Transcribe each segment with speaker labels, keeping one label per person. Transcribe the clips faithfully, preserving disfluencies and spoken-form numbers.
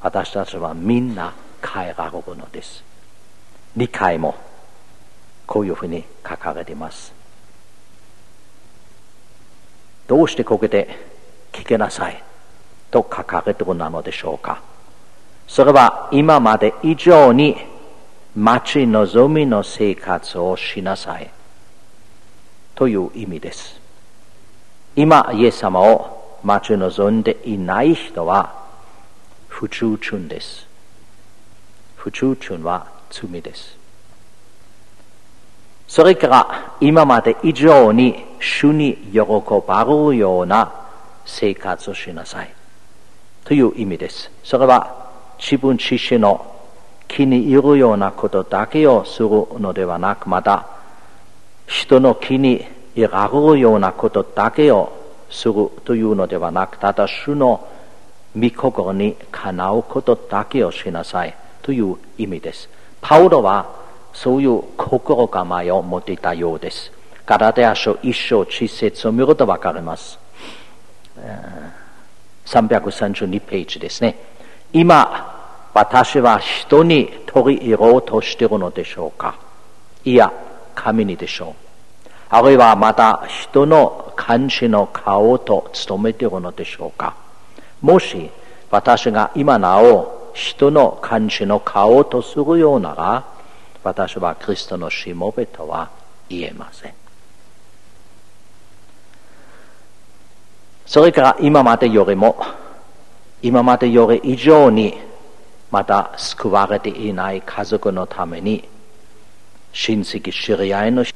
Speaker 1: 私たちはみんな変えられるのです。にかいもこういうふうに書かれています。どうしてここで聞きなさいと書かれているのでしょうか。それは今まで以上に待ち望みの生活をしなさいという意味です。今イエス様を待ち望んでいない人は不忠忠です。不忠忠は罪です。それから今まで以上に主に喜ばれるような生活をしなさいという意味です。それは自分自身の気に入るようなことだけをするのではなく、また人の気に入られるようなことだけをするというのではなく、ただ主の御心にかなうことだけをしなさいという意味です。パウロはそういう心構えを持っていたようです。ガラテヤ書一章七節を見るとわかります。さんびゃくさんじゅうにページですね。今、私は人に取り入ろうとしているのでしょうか。いや、神にでしょう。あるいはまた人の監視の顔と務めているのでしょうか。もし私が今なお人の監視の顔とするようなら、私はキリストのしもべとは言えません。それから今までよりも、今までより以上に、また救われていない家族のために、親戚、知り合いの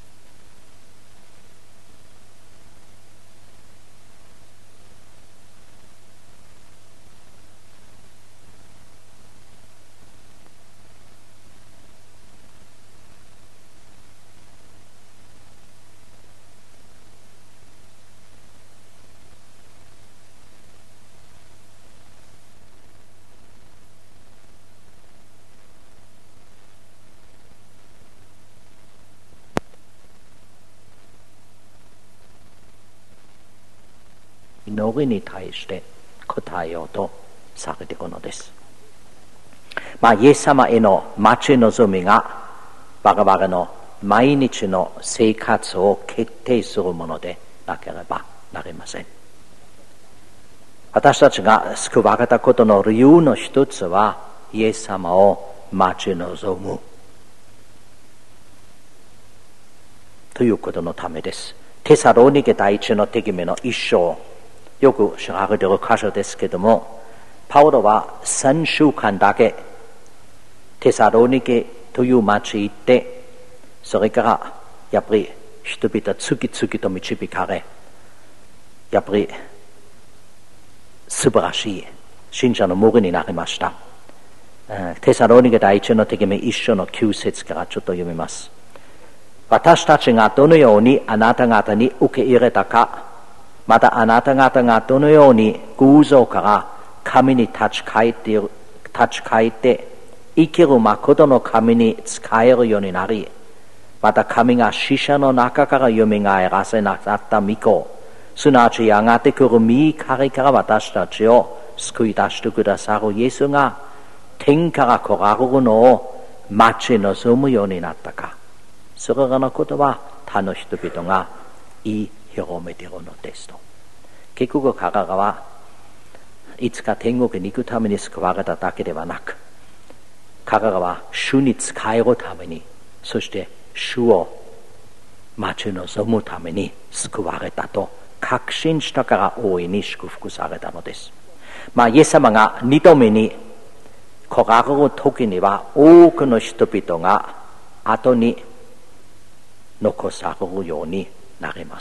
Speaker 1: 祈りに対して答えようとされているのです。まあ、イエス様への待ち望みが我々の毎日の生活を決定するものでなければなりません。私たちが救われたことの理由の一つは、イエス様を待ち望むということのためです。テサロニケ第一の手紙の一章、よく知られている箇所ですけれども、パウロは三週間だけテサロニケという町に行って、それからやっぱり人々次々と導かれ、やっぱり素晴らしい信者の無理になりました。テサロニケ第一の手紙一章の九節からちょっと読みます。私たちがどのようにあなた方に受け入れたか、またあなた方がどのように偶像から神に立ち返って、立ち返って生きる誠の神に仕えるようになり、また神が死者の中から蘇らせなさった御子、すなわちやがて来る御怒りから私たちを救い出してくださるイエスが天から来られるのを待ち望むようになったか。それらのことは他の人々が言い広めているのですと。結局彼らはいつか天国に行くために救われただけではなく、彼らは主に仕えるために、そして主を待ち望むために救われたと確信したから大いに祝福されたのです。まあイエス様が二度目に来られる時には多くの人々が後に残されるようになります。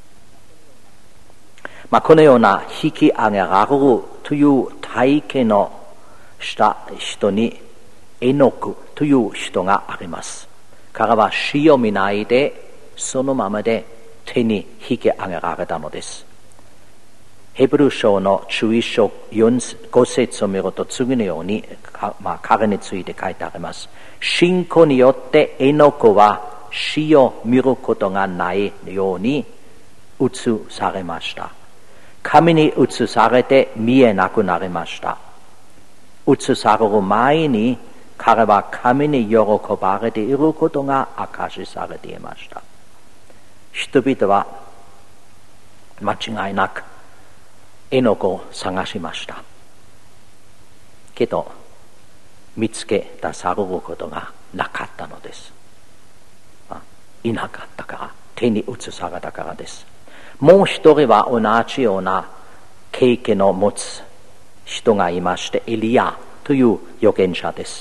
Speaker 1: まあ、このような引き上げられるという体験をした人にエノクという人があります。彼は死を見ないでそのままで手に引き上げられたのです。ヘブル書のじゅういち章ご節を見ると次のように、まあ、彼について書いてあります。信仰によってエノクは死を見ることがないように移されました。神に移されて見えなくなりました。 移される前に彼は神に喜ばれていることが証しされていました。人々は間違いなくエノクを探しました。けど見つけ出されることがなかったのです。いなかったから、手に移されたからです。もう一人は同じような経験を持つ人がいまして、エリアという預言者です。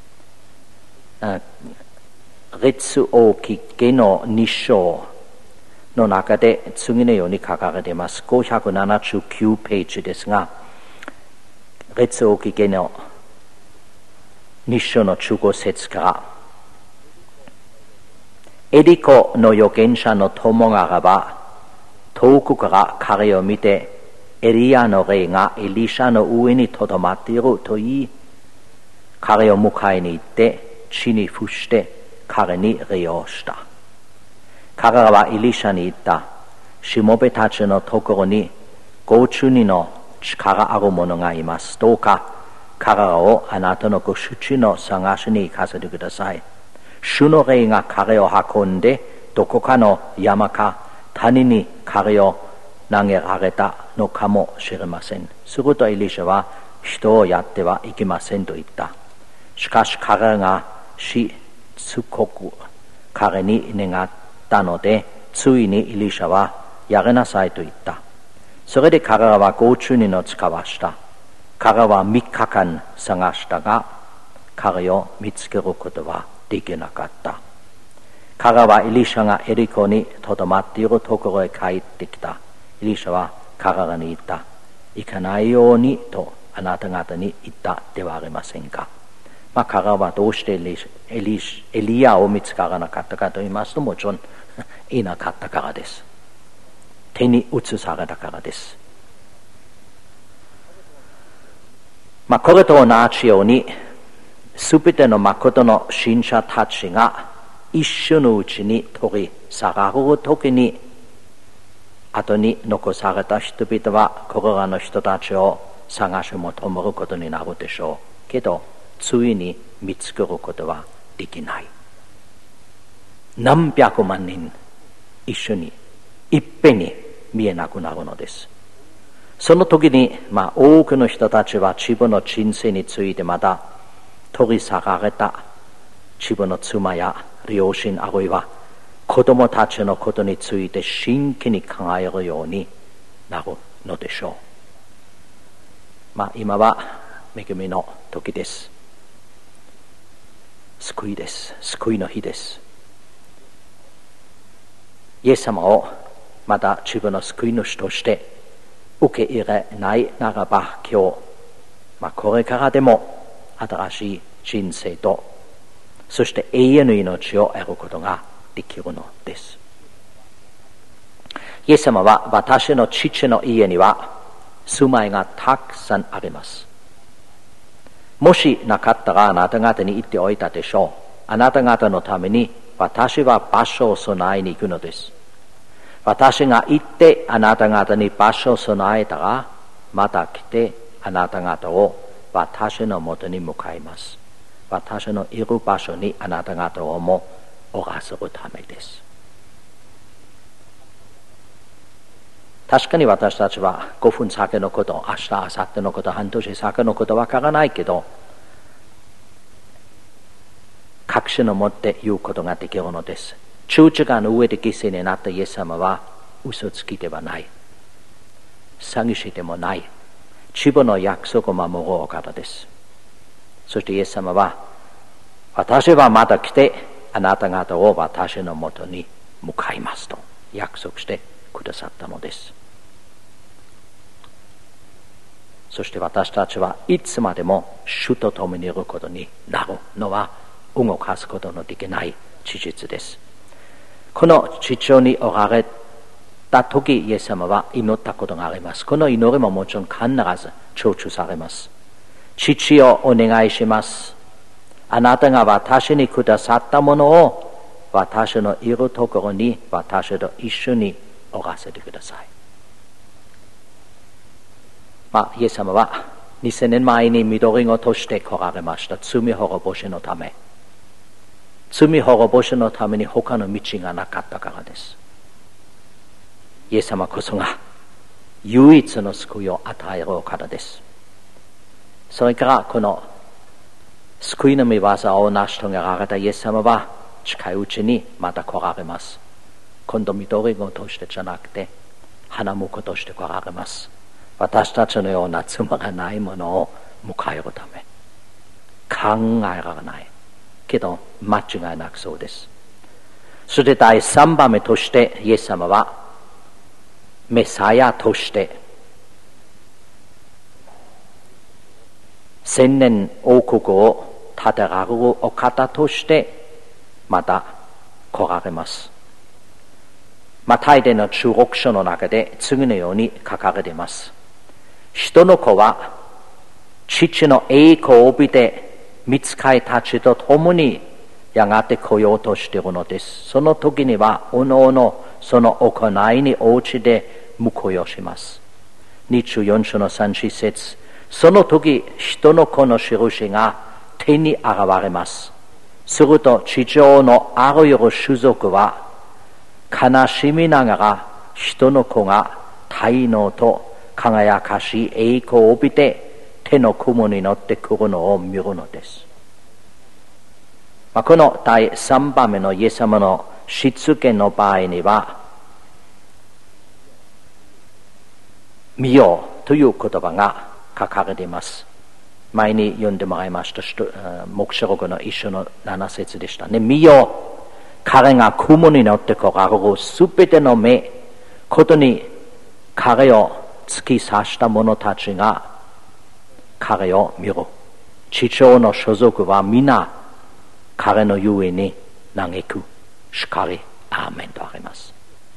Speaker 1: 列王記下のに章の中で次のように書かれています。ごひゃくななじゅうきゅうページですが、列王記下のに章のじゅうご節から、エリコの預言者の友がらは遠くから彼を見て、エリアの霊がエリシャの上にとどまっていると言い、彼を迎えに行って地に伏して彼に礼をした。彼らはエリシャに言った。しもべたちのところにご中にの力ある者がいます。どうか彼らをあなたのご主人の探しに行かせてください。主の霊が彼を運んでどこかの山か谷に彼を投げられたのかもしれません。するとエリシャは人をやってはいけませんと言った。しかし彼らがしつこく彼に願ったので、ついにエリシャはやれなさいと言った。それで彼らはご中人を使わした。彼らはみっかかん探したが、彼を見つけることはできなかった。彼らはエリシャがエリコにとどまっているところへ帰ってきた。エリシャは彼らに言った。行かないようにとあなた方に言ったではありませんか。まあ、彼らはどうしてエリ、エリ、エリアを見つからなかったかと言いますと、もちろんいなかったからです。手に移されたからです。まあ、これと同じように、すべての誠の信者たちが一緒のうちに取り去られるときに、後に残された人々はこれらの人たちを探し求めることになるでしょう。けど、ついに見つけることはできない。何百万人一緒にいっぺんに見えなくなるのです。その時に、まあ、多くの人たちは自分の人生についてまた取り去られた自分の妻や両親あるいは子供たちのことについて真剣に考えるようになるのでしょう。まあ今は恵みの時です。救いです。救いの日です。イエス様をまた自分の救い主として受け入れないならば今日、まあ、これからでも新しい人生とそして永遠の命を得ることができるのです。イエス様は私の父の家には住まいがたくさんあります。もしなかったらあなた方に言っておいたでしょう。あなた方のために私は場所を備えに行くのです。私が行ってあなた方に場所を備えたらまた来てあなた方を私のもとに向かいます。私のいる場所にあなた方をもおらせるためです。確かに私たちはごふん先のこと、明日、明後日のこと、半年先のことわからないけど、確信を持って言うことができるのです。十字架の上で犠牲になったイエス様は嘘つきではない。詐欺師でもない。自分の約束を守るお方です。そしてイエス様は、私はまた来て、あなた方を私のもとに向かいますと約束してくださったのです。そして私たちはいつまでも主と共にいることになるのは動かすことのできない事実です。この地上におられた時、イエス様は祈ったことがあります。この祈りももちろん必ず成就されます。父をお願いします。あなたが私にくださったものを私のいるところに私と一緒におらせてください。まあ、イエス様はにせんねんまえに緑をとして来られました。罪滅ぼしのため。罪滅ぼしのために他の道がなかったからです。イエス様こそが唯一の救いを与えるお方です。それからこの救いの御業を成し遂げられたイエス様は近いうちにまた来られます。今度緑子としてじゃなくて花婿として来られます。私たちのような妻がないものを迎えるため。考えられないけど間違いなくそうです。そして第三番目としてイエス様はメサヤとして千年王国を建てられるお方としてまた来られます。マタイでのじゅうろく章の中で次のように書かれています。人の子は父の栄光を帯びて御使いたちと共にやがて来ようとしているのです。その時にはおのおのその行いに応じて報いをします。にじゅうよん章のさん節、その時人の子の印が手に現れます。すると地上のあらゆる種族は悲しみながら人の子が大能と輝かしい栄光を帯びて手の雲に乗ってくるのを見るのです。まあ、この第三番目のイエス様の出現の場合には見よという言葉が書かれています。前に読んでもらいました黙示録の一章のなな節でしたね。見よ彼が雲に乗って来られるすべての目ことに彼を突き刺した者たちが彼を見る。地上の所属は皆彼のゆえに嘆く。しかりアーメンとあります。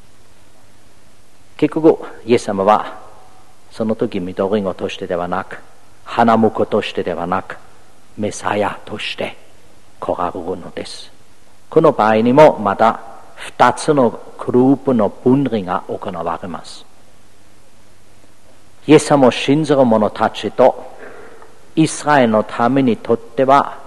Speaker 1: 結局イエス様はその時緑子としてではなく花婿としてではなくメサヤとして来られるのです。この場合にもまた二つのグループの分離が行われます。イエス様を信じる者たちとイスラエルのためにとっては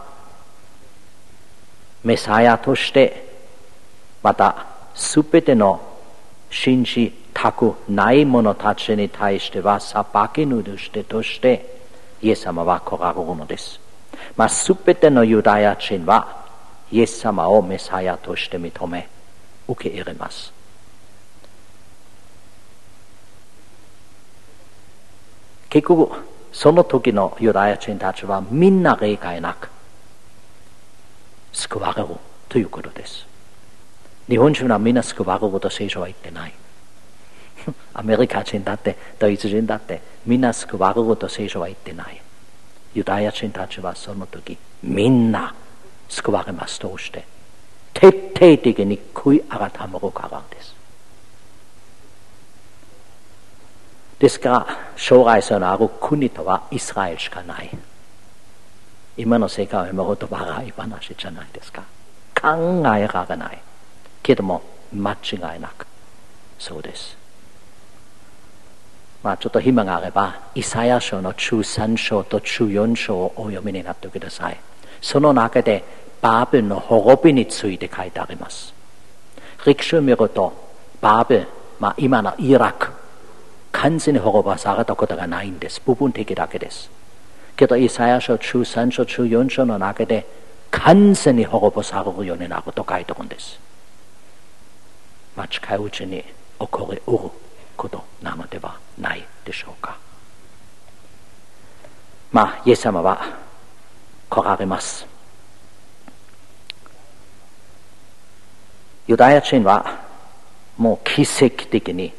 Speaker 1: メサヤとしてまたすべての信じたくない者たちに対しては裁き主としてイエス様は来られるのです。まあ、すべてのユダヤ人はイエス様をメサヤとして認め受け入れます。結局その時のユダヤ人たちはみんな例外なく救われるということです。日本人はみんな救われると聖書は言ってない。アメリカ人だってドイツ人だってみんな救われると聖書は言ってない。ユダヤ人たちはその時みんな救われますとして徹底的に悔い改めるからです。ですから将来性のある国とはイスラエルしかない。今の世界を見ると笑い話じゃないですか。考えられないけども間違いなくそうです。まあちょっと暇があればイサヤ書のじゅうさん章とじゅうよん章をお読みになってください。その中でバーベルの滅びについて書いてあります。歴史を見るとバーベル、まあ、今のイラク完全に滅ぼされたことがないんです。部分的だけです。けどイサヤ書じゅうさん章じゅうよん章の中で完全に滅ぼされるようになると書いてあるんです。まあ、近いうちに起こりうることなのではないでしょうか。まあイエス様は来られます。ユダヤ人はもう奇跡的に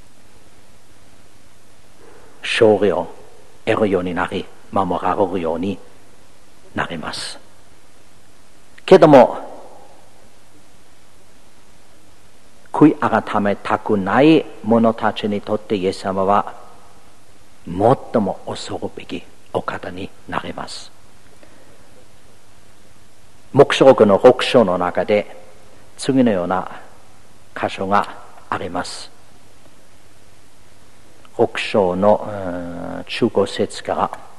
Speaker 1: 勝利を得るようになり守られるようになります。けども悔い改めたくない者たちにとってイエス様は最も恐るべきお方になります。黙示録のろく章の中で次のような箇所があります。ろく章のじゅうご節から